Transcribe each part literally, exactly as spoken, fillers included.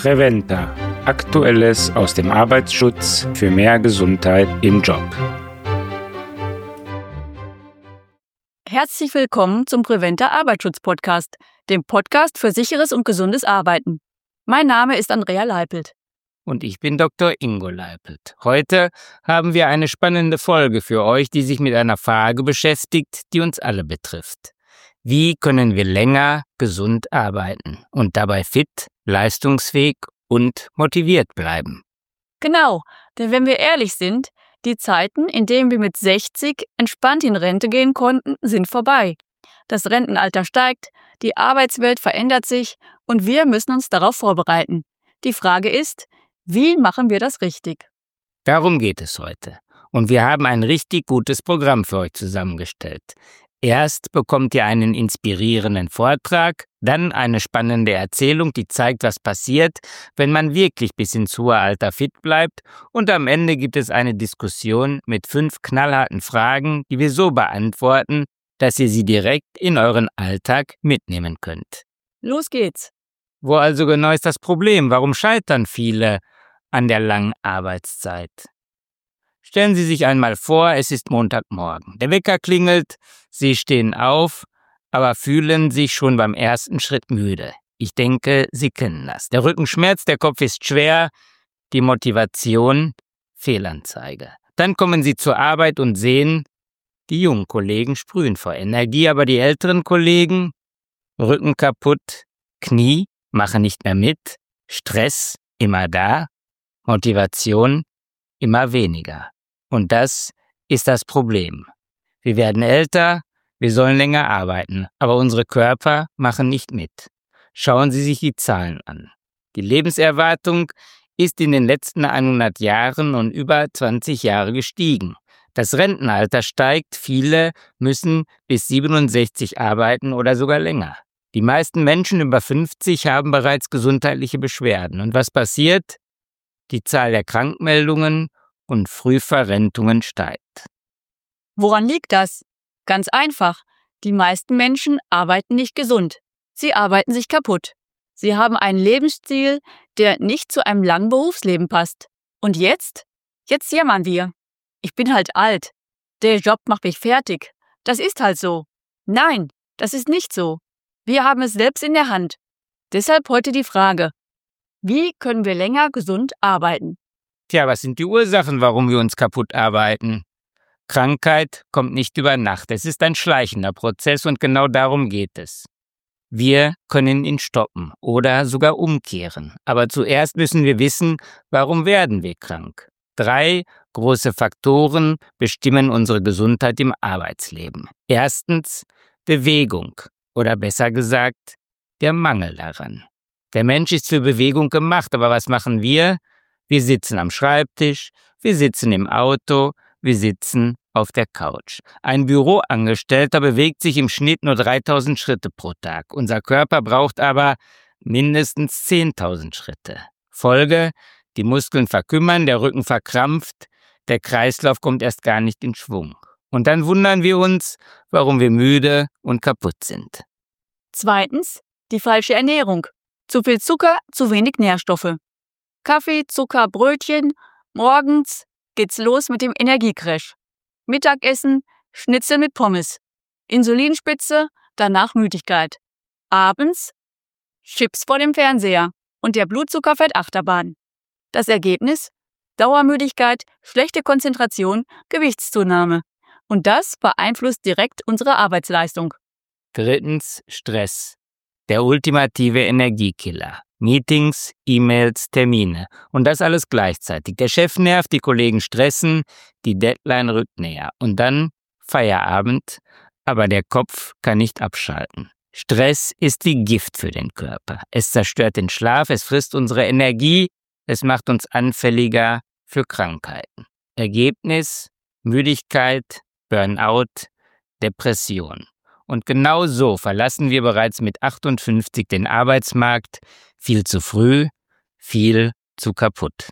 Preventa. Aktuelles aus dem Arbeitsschutz für mehr Gesundheit im Job. Herzlich willkommen zum Preventa Arbeitsschutz-Podcast, dem Podcast für sicheres und gesundes Arbeiten. Mein Name ist Andrea Leipelt. Und ich bin Doktor Ingo Leipelt. Heute haben wir eine spannende Folge für euch, die sich mit einer Frage beschäftigt, die uns alle betrifft. Wie können wir länger gesund arbeiten und dabei fit, leistungsfähig und motiviert bleiben? Genau, denn wenn wir ehrlich sind, die Zeiten, in denen wir mit sechzig entspannt in Rente gehen konnten, sind vorbei. Das Rentenalter steigt, die Arbeitswelt verändert sich und wir müssen uns darauf vorbereiten. Die Frage ist, wie machen wir das richtig? Darum geht es heute. Und wir haben ein richtig gutes Programm für euch zusammengestellt. Erst bekommt ihr einen inspirierenden Vortrag, dann eine spannende Erzählung, die zeigt, was passiert, wenn man wirklich bis ins hohe Alter fit bleibt. Und am Ende gibt es eine Diskussion mit fünf knallharten Fragen, die wir so beantworten, dass ihr sie direkt in euren Alltag mitnehmen könnt. Los geht's! Wo also genau ist das Problem? Warum scheitern viele an der langen Arbeitszeit? Stellen Sie sich einmal vor, es ist Montagmorgen. Der Wecker klingelt, Sie stehen auf, aber fühlen sich schon beim ersten Schritt müde. Ich denke, Sie kennen das. Der Rücken schmerzt, der Kopf ist schwer, die Motivation Fehlanzeige. Dann kommen Sie zur Arbeit und sehen, die jungen Kollegen sprühen vor Energie, aber die älteren Kollegen, Rücken kaputt, Knie machen nicht mehr mit, Stress immer da, Motivation immer weniger. Und das ist das Problem. Wir werden älter, wir sollen länger arbeiten, aber unsere Körper machen nicht mit. Schauen Sie sich die Zahlen an. Die Lebenserwartung ist in den letzten hundert Jahren um über zwanzig Jahre gestiegen. Das Rentenalter steigt, viele müssen bis siebenundsechzig arbeiten oder sogar länger. Die meisten Menschen über fünfzig haben bereits gesundheitliche Beschwerden. Und was passiert? Die Zahl der Krankmeldungen und Frühverrentungen steigt. Woran liegt das? Ganz einfach. Die meisten Menschen arbeiten nicht gesund. Sie arbeiten sich kaputt. Sie haben einen Lebensstil, der nicht zu einem langen Berufsleben passt. Und jetzt? Jetzt jammern wir. Ich bin halt alt. Der Job macht mich fertig. Das ist halt so. Nein, das ist nicht so. Wir haben es selbst in der Hand. Deshalb heute die Frage: Wie können wir länger gesund arbeiten? Tja, was sind die Ursachen, warum wir uns kaputt arbeiten? Krankheit kommt nicht über Nacht. Es ist ein schleichender Prozess und genau darum geht es. Wir können ihn stoppen oder sogar umkehren. Aber zuerst müssen wir wissen, warum werden wir krank? Drei große Faktoren bestimmen unsere Gesundheit im Arbeitsleben. Erstens Bewegung oder besser gesagt der Mangel daran. Der Mensch ist für Bewegung gemacht, aber was machen wir? Wir sitzen am Schreibtisch, wir sitzen im Auto, wir sitzen auf der Couch. Ein Büroangestellter bewegt sich im Schnitt nur dreitausend Schritte pro Tag. Unser Körper braucht aber mindestens zehntausend Schritte. Folge: Die Muskeln verkümmern, der Rücken verkrampft, der Kreislauf kommt erst gar nicht in Schwung. Und dann wundern wir uns, warum wir müde und kaputt sind. Zweitens, die falsche Ernährung. Zu viel Zucker, zu wenig Nährstoffe. Kaffee, Zucker, Brötchen. Morgens geht's los mit dem Energiecrash. Mittagessen, Schnitzel mit Pommes. Insulinspitze, danach Müdigkeit. Abends Chips vor dem Fernseher und der Blutzucker fährt Achterbahn. Das Ergebnis? Dauermüdigkeit, schlechte Konzentration, Gewichtszunahme. Und das beeinflusst direkt unsere Arbeitsleistung. Drittens Stress. Der ultimative Energiekiller. Meetings, E-Mails, Termine. Und das alles gleichzeitig. Der Chef nervt, die Kollegen stressen, die Deadline rückt näher. Und dann Feierabend, aber der Kopf kann nicht abschalten. Stress ist wie Gift für den Körper. Es zerstört den Schlaf, es frisst unsere Energie, es macht uns anfälliger für Krankheiten. Ergebnis: Müdigkeit, Burnout, Depression. Und genau so verlassen wir bereits mit achtundfünfzig den Arbeitsmarkt, viel zu früh, viel zu kaputt.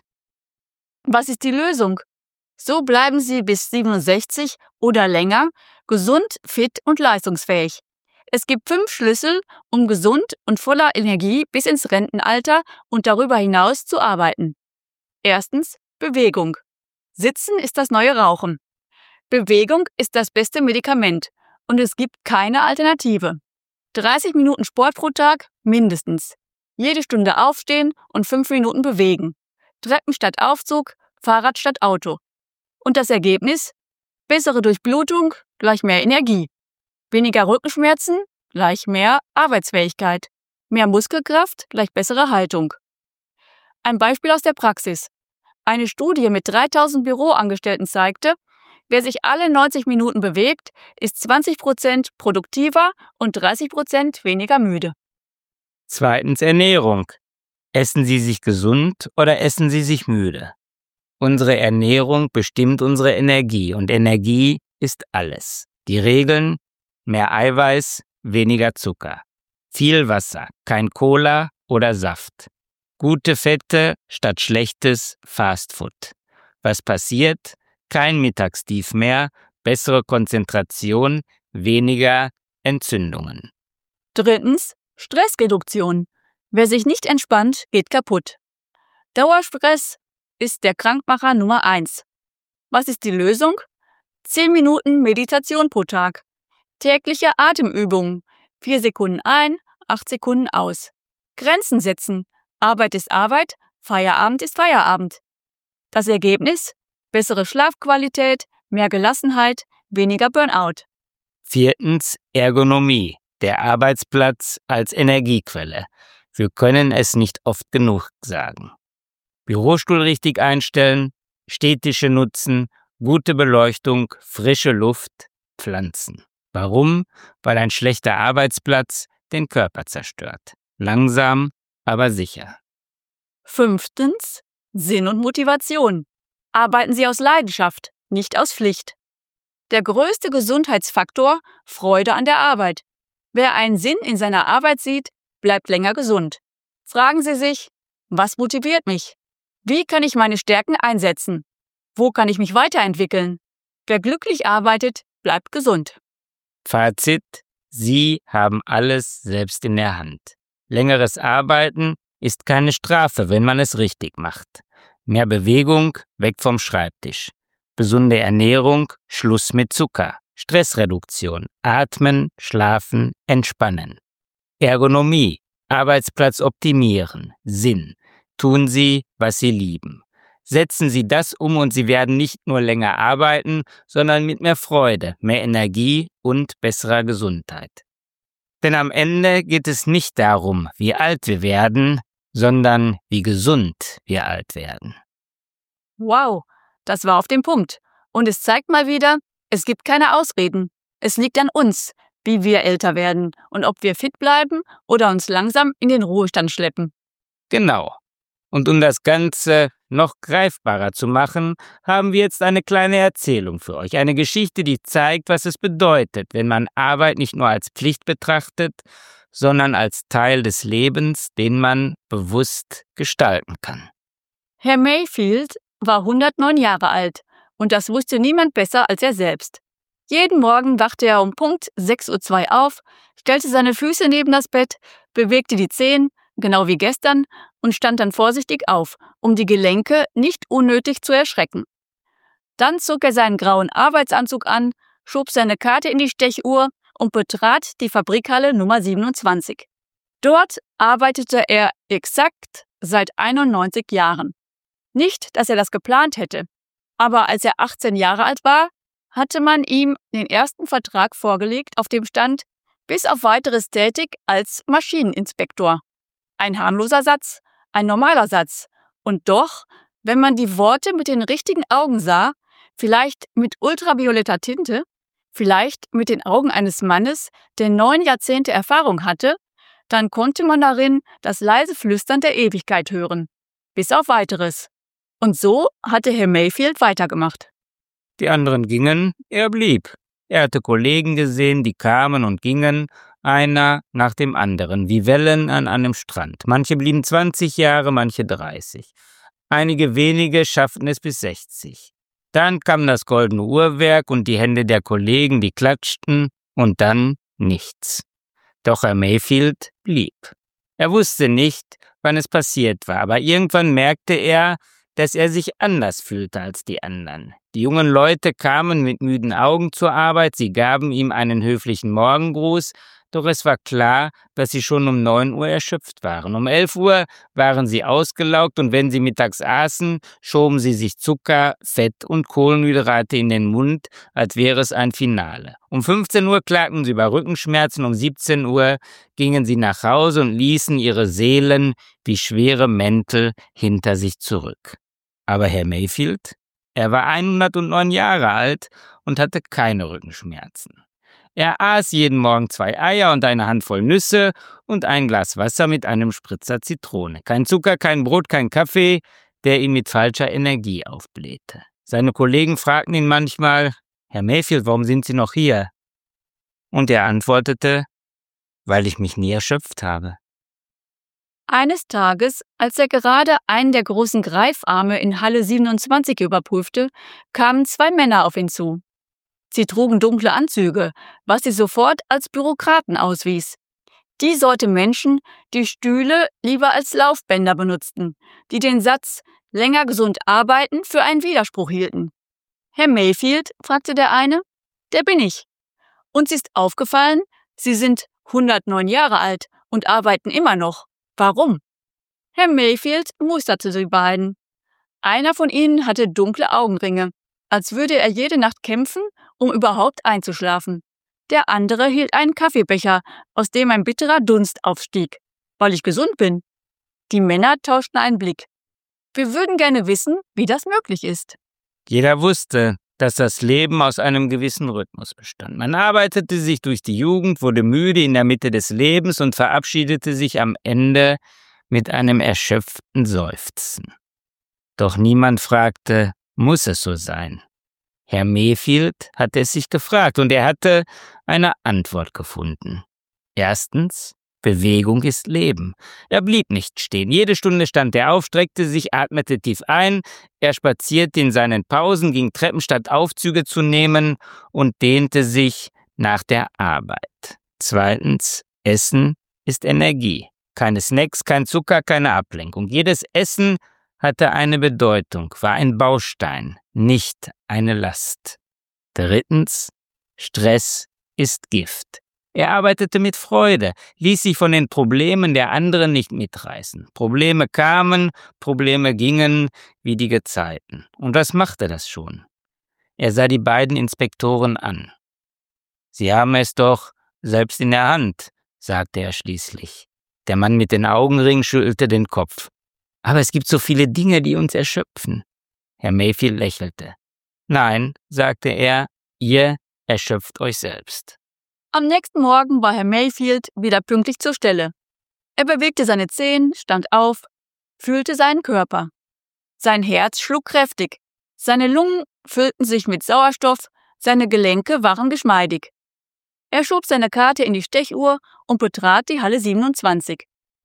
Was ist die Lösung? So bleiben Sie bis siebenundsechzig oder länger gesund, fit und leistungsfähig. Es gibt fünf Schlüssel, um gesund und voller Energie bis ins Rentenalter und darüber hinaus zu arbeiten. Erstens, Bewegung. Sitzen ist das neue Rauchen. Bewegung ist das beste Medikament und es gibt keine Alternative. dreißig Minuten Sport pro Tag mindestens. Jede Stunde aufstehen und fünf Minuten bewegen. Treppen statt Aufzug, Fahrrad statt Auto. Und das Ergebnis? Bessere Durchblutung gleich mehr Energie. Weniger Rückenschmerzen gleich mehr Arbeitsfähigkeit. Mehr Muskelkraft gleich bessere Haltung. Ein Beispiel aus der Praxis. Eine Studie mit dreitausend Büroangestellten zeigte, wer sich alle neunzig Minuten bewegt, ist zwanzig Prozent produktiver und dreißig Prozent weniger müde. Zweitens Ernährung. Essen Sie sich gesund oder essen Sie sich müde? Unsere Ernährung bestimmt unsere Energie und Energie ist alles. Die Regeln: mehr Eiweiß, weniger Zucker. Viel Wasser, kein Cola oder Saft. Gute Fette statt schlechtes Fastfood. Was passiert? Kein Mittagstief mehr, bessere Konzentration, weniger Entzündungen. Drittens, Stressreduktion. Wer sich nicht entspannt, geht kaputt. Dauerstress ist der Krankmacher Nummer eins. Was ist die Lösung? zehn Minuten Meditation pro Tag. Tägliche Atemübungen. vier Sekunden ein, acht Sekunden aus. Grenzen setzen. Arbeit ist Arbeit, Feierabend ist Feierabend. Das Ergebnis? Bessere Schlafqualität, mehr Gelassenheit, weniger Burnout. Viertens Ergonomie. Der Arbeitsplatz als Energiequelle. Wir können es nicht oft genug sagen. Bürostuhl richtig einstellen, Stehtische nutzen, gute Beleuchtung, frische Luft, Pflanzen. Warum? Weil ein schlechter Arbeitsplatz den Körper zerstört. Langsam, aber sicher. Fünftens, Sinn und Motivation. Arbeiten Sie aus Leidenschaft, nicht aus Pflicht. Der größte Gesundheitsfaktor: Freude an der Arbeit. Wer einen Sinn in seiner Arbeit sieht, bleibt länger gesund. Fragen Sie sich: Was motiviert mich? Wie kann ich meine Stärken einsetzen? Wo kann ich mich weiterentwickeln? Wer glücklich arbeitet, bleibt gesund. Fazit: Sie haben alles selbst in der Hand. Längeres Arbeiten ist keine Strafe, wenn man es richtig macht. Mehr Bewegung, weg vom Schreibtisch. Gesunde Ernährung, Schluss mit Zucker. Stressreduktion, atmen, schlafen, entspannen. Ergonomie, Arbeitsplatz optimieren, Sinn. Tun Sie, was Sie lieben. Setzen Sie das um und Sie werden nicht nur länger arbeiten, sondern mit mehr Freude, mehr Energie und besserer Gesundheit. Denn am Ende geht es nicht darum, wie alt wir werden, sondern wie gesund wir alt werden. Wow, das war auf den Punkt. Und es zeigt mal wieder, es gibt keine Ausreden. Es liegt an uns, wie wir älter werden und ob wir fit bleiben oder uns langsam in den Ruhestand schleppen. Genau. Und um das Ganze noch greifbarer zu machen, haben wir jetzt eine kleine Erzählung für euch. Eine Geschichte, die zeigt, was es bedeutet, wenn man Arbeit nicht nur als Pflicht betrachtet, sondern als Teil des Lebens, den man bewusst gestalten kann. Herr Mayfield war hundertneun Jahre alt und das wusste niemand besser als er selbst. Jeden Morgen wachte er um Punkt sechs Uhr zwei auf, stellte seine Füße neben das Bett, bewegte die Zehen, genau wie gestern, und stand dann vorsichtig auf, um die Gelenke nicht unnötig zu erschrecken. Dann zog er seinen grauen Arbeitsanzug an, schob seine Karte in die Stechuhr und betrat die Fabrikhalle Nummer siebenundzwanzig. Dort arbeitete er exakt seit einundneunzig Jahren. Nicht, dass er das geplant hätte, aber als er achtzehn Jahre alt war, hatte man ihm den ersten Vertrag vorgelegt, auf dem stand: bis auf weiteres tätig als Maschineninspektor. Ein harmloser Satz, ein normaler Satz. Und doch, wenn man die Worte mit den richtigen Augen sah, vielleicht mit ultravioletter Tinte, vielleicht mit den Augen eines Mannes, der neun Jahrzehnte Erfahrung hatte, dann konnte man darin das leise Flüstern der Ewigkeit hören. Bis auf weiteres. Und so hatte Herr Mayfield weitergemacht. Die anderen gingen, er blieb. Er hatte Kollegen gesehen, die kamen und gingen, einer nach dem anderen, wie Wellen an einem Strand. Manche blieben zwanzig Jahre, manche dreißig. Einige wenige schafften es bis sechzig. Dann kam das goldene Uhrwerk und die Hände der Kollegen, die klatschten, und dann nichts. Doch Herr Mayfield blieb. Er wusste nicht, wann es passiert war, aber irgendwann merkte er, dass er sich anders fühlte als die anderen. Die jungen Leute kamen mit müden Augen zur Arbeit, sie gaben ihm einen höflichen Morgengruß, doch es war klar, dass sie schon um neun Uhr erschöpft waren. Um elf Uhr waren sie ausgelaugt und wenn sie mittags aßen, schoben sie sich Zucker, Fett und Kohlenhydrate in den Mund, als wäre es ein Finale. Um fünfzehn Uhr klagten sie über Rückenschmerzen, um siebzehn Uhr gingen sie nach Hause und ließen ihre Seelen wie schwere Mäntel hinter sich zurück. Aber Herr Mayfield, er war hundertneun Jahre alt und hatte keine Rückenschmerzen. Er aß jeden Morgen zwei Eier und eine Handvoll Nüsse und ein Glas Wasser mit einem Spritzer Zitrone. Kein Zucker, kein Brot, kein Kaffee, der ihn mit falscher Energie aufblähte. Seine Kollegen fragten ihn manchmal, »Herr Mayfield, warum sind Sie noch hier?« Und er antwortete, »Weil ich mich nie erschöpft habe.« Eines Tages, als er gerade einen der großen Greifarme in Halle siebenundzwanzig überprüfte, kamen zwei Männer auf ihn zu. Sie trugen dunkle Anzüge, was sie sofort als Bürokraten auswies. Die Sorte Menschen, die Stühle lieber als Laufbänder benutzten, die den Satz »länger gesund arbeiten« für einen Widerspruch hielten. »Herr Mayfield?« fragte der eine. »Der bin ich. Uns ist aufgefallen, Sie sind hundertneun Jahre alt und arbeiten immer noch. Warum?« Herr Mayfield musterte die beiden. Einer von ihnen hatte dunkle Augenringe, als würde er jede Nacht kämpfen, um überhaupt einzuschlafen. Der andere hielt einen Kaffeebecher, aus dem ein bitterer Dunst aufstieg. »Weil ich gesund bin.« Die Männer tauschten einen Blick. »Wir würden gerne wissen, wie das möglich ist.« Jeder wusste, dass das Leben aus einem gewissen Rhythmus bestand. Man arbeitete sich durch die Jugend, wurde müde in der Mitte des Lebens und verabschiedete sich am Ende mit einem erschöpften Seufzen. Doch niemand fragte, muss es so sein? Herr Mayfield hatte es sich gefragt und er hatte eine Antwort gefunden. Erstens, Bewegung ist Leben. Er blieb nicht stehen. Jede Stunde stand er auf, streckte sich, atmete tief ein. Er spazierte in seinen Pausen, ging Treppen statt Aufzüge zu nehmen und dehnte sich nach der Arbeit. Zweitens, Essen ist Energie. Keine Snacks, kein Zucker, keine Ablenkung. Jedes Essen hatte eine Bedeutung, war ein Baustein, nicht eine Last. Drittens, Stress ist Gift. Er arbeitete mit Freude, ließ sich von den Problemen der anderen nicht mitreißen. Probleme kamen, Probleme gingen wie die Gezeiten. Und was machte das schon? Er sah die beiden Inspektoren an. »Sie haben es doch selbst in der Hand«, sagte er schließlich. Der Mann mit den Augenringen schüttelte den Kopf. »Aber es gibt so viele Dinge, die uns erschöpfen.« Herr Mayfield lächelte. »Nein«, sagte er, »ihr erschöpft euch selbst.« Am nächsten Morgen war Herr Mayfield wieder pünktlich zur Stelle. Er bewegte seine Zehen, stand auf, fühlte seinen Körper. Sein Herz schlug kräftig, seine Lungen füllten sich mit Sauerstoff, seine Gelenke waren geschmeidig. Er schob seine Karte in die Stechuhr und betrat die Halle siebenundzwanzig.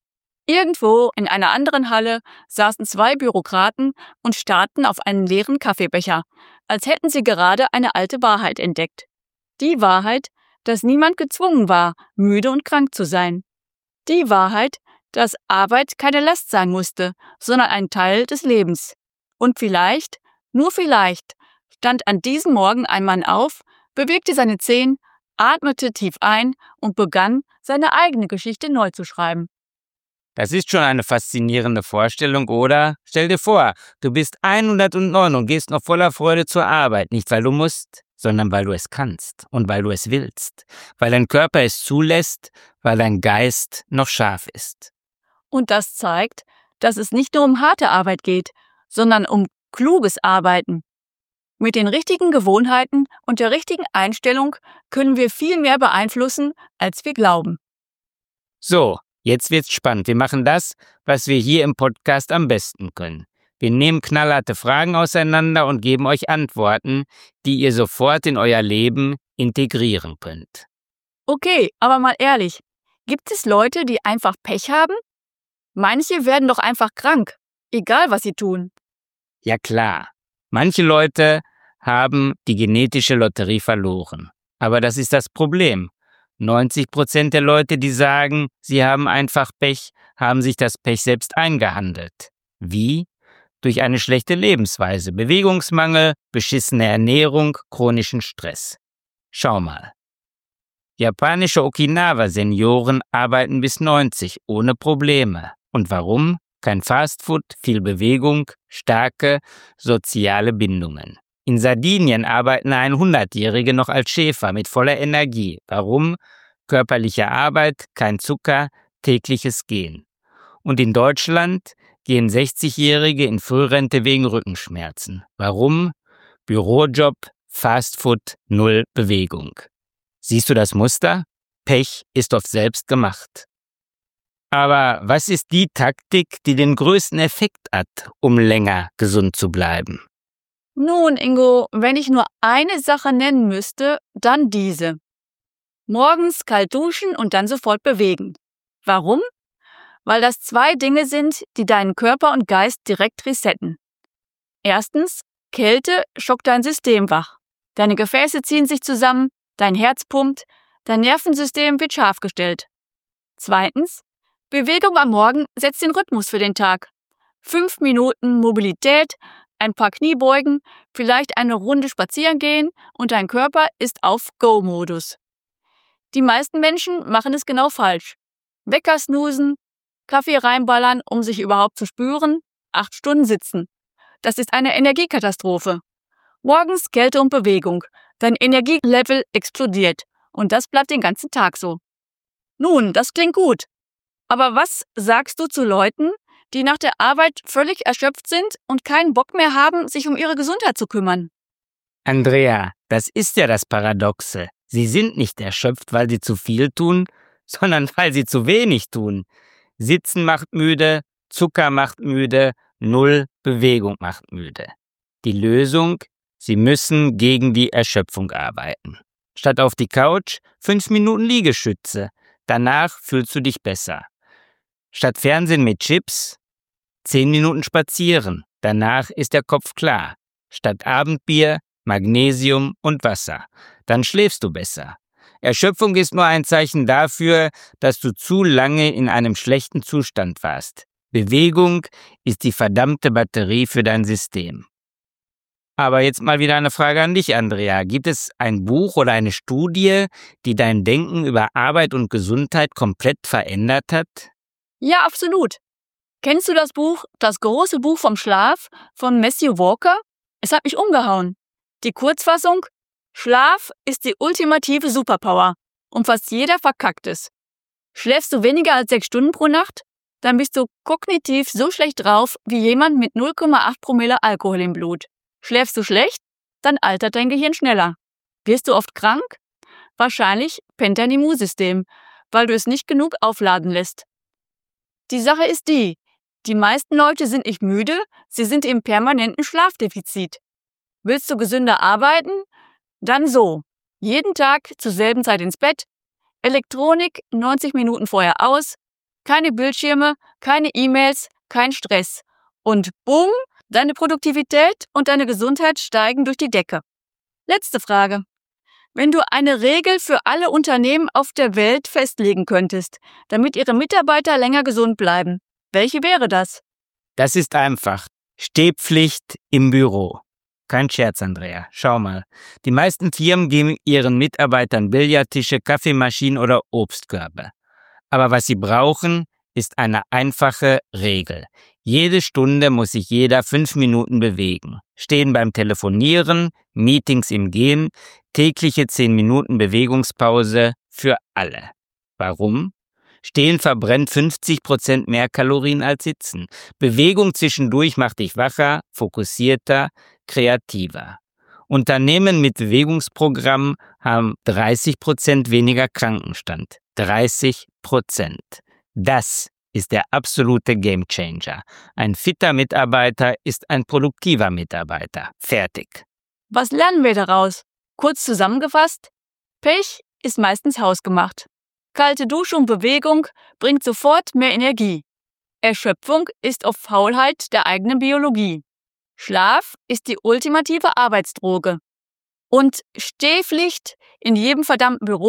Irgendwo in einer anderen Halle saßen zwei Bürokraten und starrten auf einen leeren Kaffeebecher, als hätten sie gerade eine alte Wahrheit entdeckt. Die Wahrheit, dass niemand gezwungen war, müde und krank zu sein. Die Wahrheit, dass Arbeit keine Last sein musste, sondern ein Teil des Lebens. Und vielleicht, nur vielleicht, stand an diesem Morgen ein Mann auf, bewegte seine Zehen, atmete tief ein und begann, seine eigene Geschichte neu zu schreiben. Das ist schon eine faszinierende Vorstellung, oder? Stell dir vor, du bist hundertneun und gehst noch voller Freude zur Arbeit, nicht weil du musst, sondern weil du es kannst und weil du es willst, weil dein Körper es zulässt, weil dein Geist noch scharf ist. Und das zeigt, dass es nicht nur um harte Arbeit geht, sondern um kluges Arbeiten. Mit den richtigen Gewohnheiten und der richtigen Einstellung können wir viel mehr beeinflussen, als wir glauben. So, jetzt wird's spannend. Wir machen das, was wir hier im Podcast am besten können. Wir nehmen knallharte Fragen auseinander und geben euch Antworten, die ihr sofort in euer Leben integrieren könnt. Okay, aber mal ehrlich, gibt es Leute, die einfach Pech haben? Manche werden doch einfach krank, egal was sie tun. Ja klar, manche Leute haben die genetische Lotterie verloren. Aber das ist das Problem. neunzig Prozent der Leute, die sagen, sie haben einfach Pech, haben sich das Pech selbst eingehandelt. Wie? Durch eine schlechte Lebensweise, Bewegungsmangel, beschissene Ernährung, chronischen Stress. Schau mal. Japanische Okinawa-Senioren arbeiten bis neunzig ohne Probleme. Und warum? Kein Fastfood, viel Bewegung, starke soziale Bindungen. In Sardinien arbeiten hundertjährige noch als Schäfer mit voller Energie. Warum? Körperliche Arbeit, kein Zucker, tägliches Gehen. Und in Deutschland gehen sechzigjährige in Frührente wegen Rückenschmerzen. Warum? Bürojob, Fastfood, null Bewegung. Siehst du das Muster? Pech ist oft selbst gemacht. Aber was ist die Taktik, die den größten Effekt hat, um länger gesund zu bleiben? Nun, Ingo, wenn ich nur eine Sache nennen müsste, dann diese. Morgens kalt duschen und dann sofort bewegen. Warum? Weil das zwei Dinge sind, die deinen Körper und Geist direkt resetten. Erstens, Kälte schockt dein System wach. Deine Gefäße ziehen sich zusammen, dein Herz pumpt, dein Nervensystem wird scharf gestellt. Zweitens, Bewegung am Morgen setzt den Rhythmus für den Tag. Fünf Minuten Mobilität, ein paar Kniebeugen, vielleicht eine Runde spazieren gehen und dein Körper ist auf Go-Modus. Die meisten Menschen machen es genau falsch. Wecker snoosen, Kaffee reinballern, um sich überhaupt zu spüren, acht Stunden sitzen. Das ist eine Energiekatastrophe. Morgens Kälte und Bewegung. Dein Energielevel explodiert und das bleibt den ganzen Tag so. Nun, das klingt gut. Aber was sagst du zu Leuten, die nach der Arbeit völlig erschöpft sind und keinen Bock mehr haben, sich um ihre Gesundheit zu kümmern? Andrea, das ist ja das Paradoxe. Sie sind nicht erschöpft, weil sie zu viel tun, sondern weil sie zu wenig tun. Sitzen macht müde, Zucker macht müde, null Bewegung macht müde. Die Lösung? Sie müssen gegen die Erschöpfung arbeiten. Statt auf die Couch, fünf Minuten Liegestütze. Danach fühlst du dich besser. Statt Fernsehen mit Chips, zehn Minuten spazieren. Danach ist der Kopf klar. Statt Abendbier, Magnesium und Wasser. Dann schläfst du besser. Erschöpfung ist nur ein Zeichen dafür, dass du zu lange in einem schlechten Zustand warst. Bewegung ist die verdammte Batterie für dein System. Aber jetzt mal wieder eine Frage an dich, Andrea. Gibt es ein Buch oder eine Studie, die dein Denken über Arbeit und Gesundheit komplett verändert hat? Ja, absolut. Kennst du das Buch Das große Buch vom Schlaf von Matthew Walker? Es hat mich umgehauen. Die Kurzfassung: Schlaf ist die ultimative Superpower und fast jeder verkackt es. Schläfst du weniger als sechs Stunden pro Nacht? Dann bist du kognitiv so schlecht drauf wie jemand mit null Komma acht Promille Alkohol im Blut. Schläfst du schlecht? Dann altert dein Gehirn schneller. Wirst du oft krank? Wahrscheinlich pennt dein Immunsystem, weil du es nicht genug aufladen lässt. Die Sache ist die, die meisten Leute sind nicht müde, sie sind im permanenten Schlafdefizit. Willst du gesünder arbeiten? Dann so. Jeden Tag zur selben Zeit ins Bett, Elektronik neunzig Minuten vorher aus, keine Bildschirme, keine E-Mails, kein Stress. Und bumm, deine Produktivität und deine Gesundheit steigen durch die Decke. Letzte Frage. Wenn du eine Regel für alle Unternehmen auf der Welt festlegen könntest, damit ihre Mitarbeiter länger gesund bleiben, welche wäre das? Das ist einfach. Stehpflicht im Büro. Kein Scherz, Andrea. Schau mal. Die meisten Firmen geben ihren Mitarbeitern Billardtische, Kaffeemaschinen oder Obstkörbe. Aber was sie brauchen, ist eine einfache Regel. Jede Stunde muss sich jeder fünf Minuten bewegen. Stehen beim Telefonieren, Meetings im Gehen, tägliche zehn Minuten Bewegungspause für alle. Warum? Stehen verbrennt fünfzig Prozent mehr Kalorien als Sitzen. Bewegung zwischendurch macht dich wacher, fokussierter, kreativer. Unternehmen mit Bewegungsprogrammen haben dreißig Prozent weniger Krankenstand. dreißig Prozent. Das ist der absolute Gamechanger. Ein fitter Mitarbeiter ist ein produktiver Mitarbeiter. Fertig. Was lernen wir daraus? Kurz zusammengefasst: Pech ist meistens hausgemacht. Kalte Dusche und Bewegung bringt sofort mehr Energie. Erschöpfung ist oft Faulheit der eigenen Biologie. Schlaf ist die ultimative Arbeitsdroge. Und Stehpflicht in jedem verdammten Büro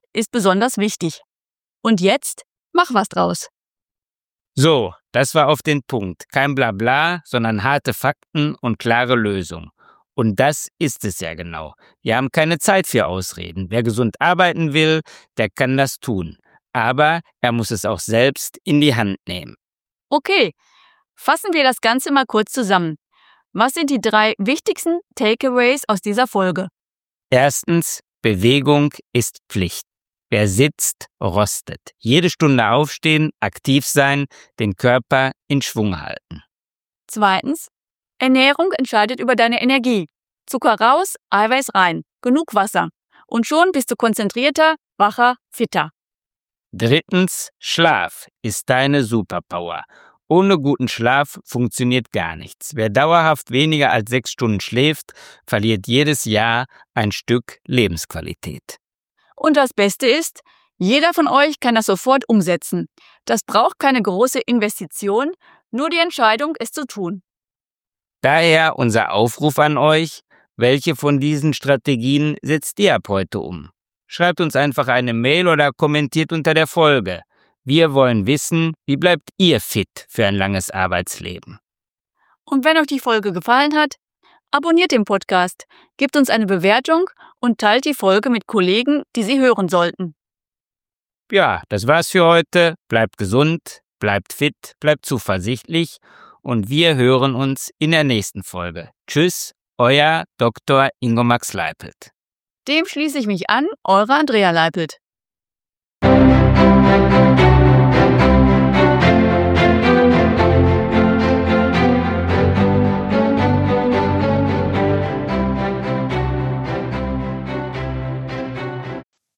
ist besonders wichtig. Und jetzt mach was draus. So, das war auf den Punkt. Kein Blabla, sondern harte Fakten und klare Lösungen. Und das ist es ja genau. Wir haben keine Zeit für Ausreden. Wer gesund arbeiten will, der kann das tun. Aber er muss es auch selbst in die Hand nehmen. Okay, fassen wir das Ganze mal kurz zusammen. Was sind die drei wichtigsten Takeaways aus dieser Folge? Erstens, Bewegung ist Pflicht. Wer sitzt, rostet. Jede Stunde aufstehen, aktiv sein, den Körper in Schwung halten. Zweitens, Ernährung entscheidet über deine Energie. Zucker raus, Eiweiß rein, genug Wasser. Und schon bist du konzentrierter, wacher, fitter. Drittens, Schlaf ist deine Superpower. Ohne guten Schlaf funktioniert gar nichts. Wer dauerhaft weniger als sechs Stunden schläft, verliert jedes Jahr ein Stück Lebensqualität. Und das Beste ist, jeder von euch kann das sofort umsetzen. Das braucht keine große Investition, nur die Entscheidung, es zu tun. Daher unser Aufruf an euch, welche von diesen Strategien setzt ihr ab heute um? Schreibt uns einfach eine Mail oder kommentiert unter der Folge. Wir wollen wissen, wie bleibt ihr fit für ein langes Arbeitsleben? Und wenn euch die Folge gefallen hat, abonniert den Podcast, gebt uns eine Bewertung und teilt die Folge mit Kollegen, die sie hören sollten. Ja, das war's für heute. Bleibt gesund, bleibt fit, bleibt zuversichtlich und wir hören uns in der nächsten Folge. Tschüss, euer Doktor Ingo Max Leipelt. Dem schließe ich mich an, eure Andrea Leipelt.